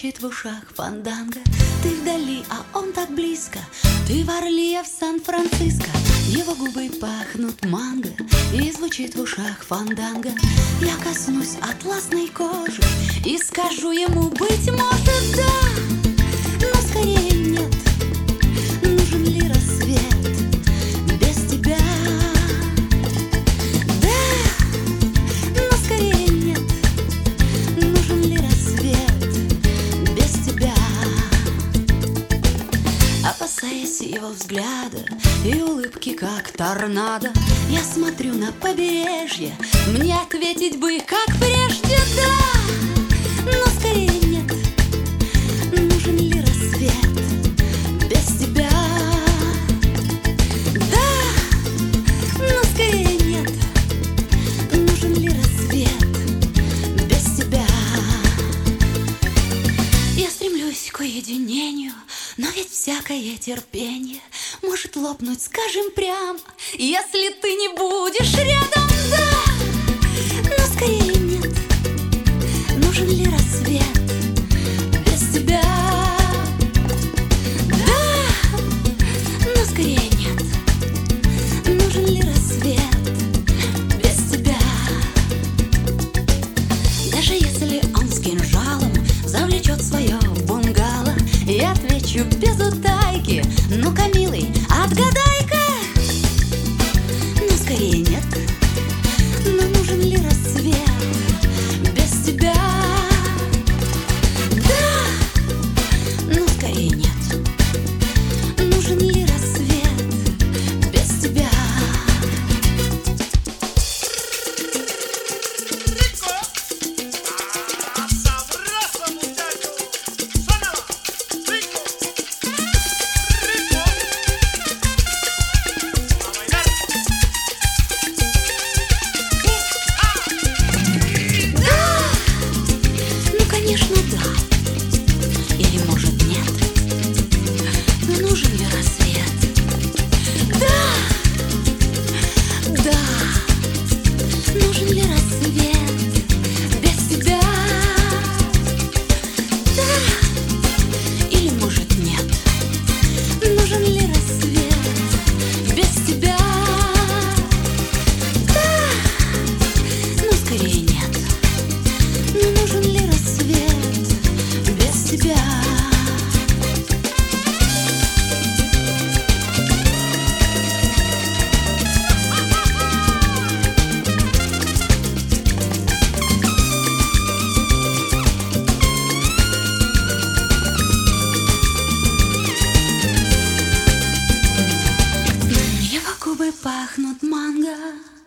звучит в ушах фанданго. Ты вдали, а он так близко. Ты в Орли, а в Сан-Франциско. Его губы пахнут манго, и звучит в ушах фанданго. Я коснусь атласной кожи и скажу ему, быть может, да, но скорее нет. Нужен ли рассвет без тебя? Да, но скорее нет. Нужен ли рассвет без тебя? Опасаясь его взгляда и улыбки, как торнадо, я смотрю на побережье. Мне ответить бы, как прежде, да, но скорее нет. Нужен ли рассвет без тебя? Да, но скорее нет. Нужен ли рассвет без тебя? Я стремлюсь к уединению, но ведь всякое терпение может лопнуть, скажем прямо, если ты не будешь рядом, да, но скорее нет. Нужен ли рассвет без тебя? Да, но скорее нет. Нужен ли рассвет без тебя? Даже если он с кинжалом завлечет свое бунгало, я отвечу без утайки: ну-ка, милый, отгадай-ка. Но скорее нет. Но нужен ли рассвет без тебя? Да, но скорее нет. Нужен ли рассвет без тебя? Конечно, да. Или, может, нет. Но нужен ли рассвет? Да, да. Нужен ли рассвет без тебя? Да, или, может, нет. Нужен ли рассвет без тебя? Да, но скорее нет. Но нужен ли рассвет без тебя? Его губы пахнут манго,